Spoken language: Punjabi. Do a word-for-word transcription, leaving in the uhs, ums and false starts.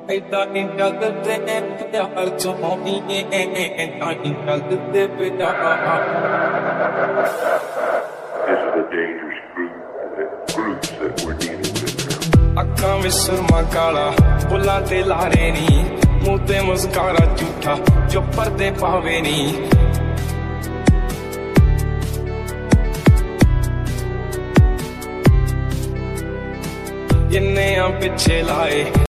ਏਦਾਂ ਨਹੀਂ ਚੱਲਦੇ ਪਿਆਰ ਚਾਹੁੰਦੀ ਏਦਾਂ ਨਹੀਂ ਚੱਲਦੇ ਪਿਆਰ This is a dangerous group, the groups that we're dealing with now. ਅੱਖਾਂ ਵਿੱਚ ਸੁਰਮਾ ਕਾਲਾ ਬੁੱਲਾਂ ਤੇ ਲਾਰੇ ਨੀ ਮੂੰਹ ਤੇ ਮੁਸਕਾਰਾ ਝੂਠਾ ਜੋ ਪਰਦੇ ਪਾਵੇ ਨੀ ਜਿੰਨੇ ਆ ਪਿੱਛੇ ਲਾਏ